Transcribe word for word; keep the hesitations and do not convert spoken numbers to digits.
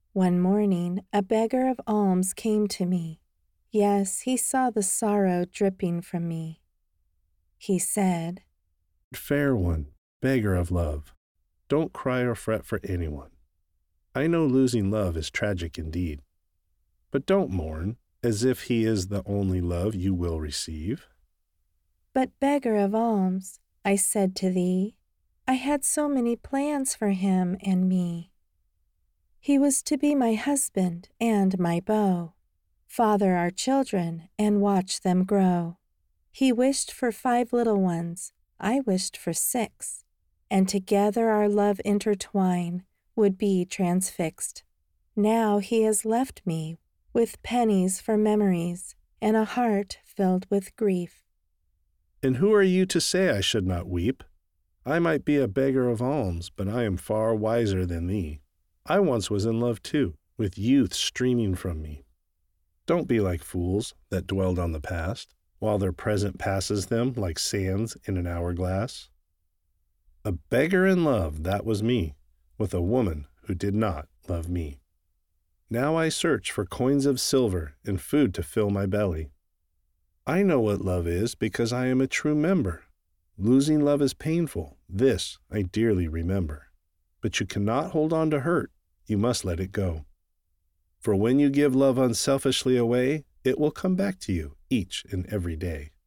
One morning, a beggar of alms came to me. Yes, he saw the sorrow dripping from me. He said, "Fair one, beggar of love, don't cry or fret for anyone. I know losing love is tragic indeed, but don't mourn as if he is the only love you will receive." "But, beggar of alms," I said to thee, "I had so many plans for him and me. He was to be my husband and my beau, father our children and watch them grow. He wished for five little ones, I wished for six, and together our love intertwine would be transfixed. Now he has left me with pennies for memories and a heart filled with grief." "And who are you to say I should not weep? I might be a beggar of alms, but I am far wiser than thee. I once was in love too, with youth streaming from me. Don't be like fools that dwelled on the past, while their present passes them like sands in an hourglass. A beggar in love, that was me, with a woman who did not love me. Now I search for coins of silver and food to fill my belly. I know what love is because I am a true member. Losing love is painful, this I dearly remember. But you cannot hold on to hurt, you must let it go. For when you give love unselfishly away, it will come back to you each and every day."